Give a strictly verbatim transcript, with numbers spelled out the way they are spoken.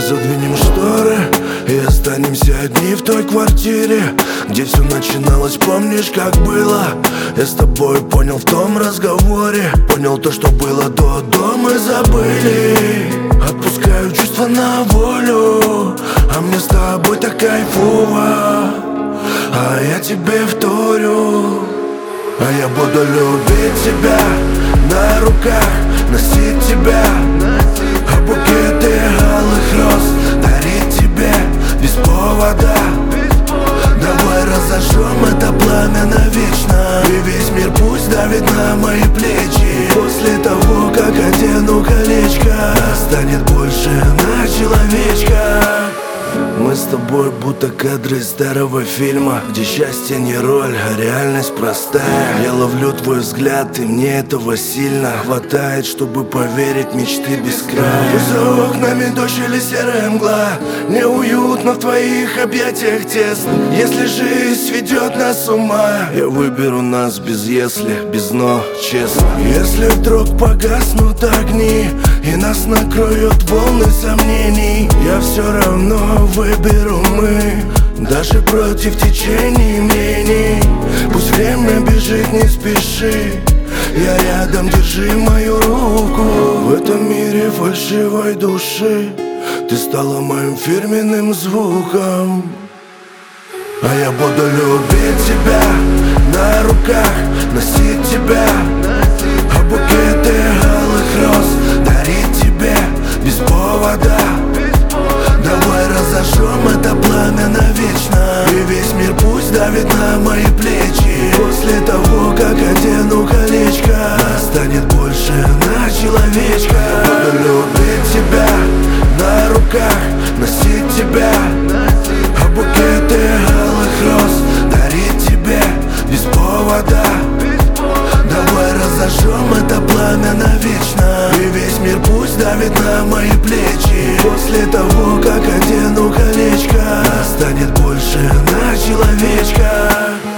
задвинем шторы и останемся одни в той квартире, где все начиналось, помнишь, как было? Я с тобой понял в том разговоре, понял то, что было до, до мы забыли. Отпускаю чувства на волю, а мне с тобой так кайфово, а я тебе вторю. А я буду любить тебя, на руках носить тебя, а букеты алых роз дарить тебе без повода. Давай разожжем это пламя навечно, и весь мир пусть давит на мои плечи. После того, как одену колечко, станет больше на человечка. Мы с тобой будто кадры старого фильма, где счастье не роль, а реальность простая. Я ловлю твой взгляд, и мне этого сильно хватает, чтобы поверить в мечты без края. За окнами дождь или серая мгла, неуютно в твоих объятиях тесно. Если жизнь сведет нас с ума, я выберу нас без если, без но, честно. Если вдруг погаснут огни и нас накроют волны сомнений, я все равно выберу мы, даже против течений мнений. Пусть время бежит, не спеши, я рядом, держи мою руку. В этом мире фальшивой души ты стала моим фирменным звуком. А я буду любить тебя, на руках носить тебя, а букеты алых роз дарить тебе без повода. Давай разожжем это пламя навечно, и весь мир пусть давит на мои плечи. После того, как одену колечко, станет больше на человечка. Буду любить тебя, на руках носить тебя, а букеты алых роз дарить тебе без повода. Давай разожжем это пламя навечно, и весь мир пусть давит на мои плечи. После того, как одену колечко, станет больше на человечка.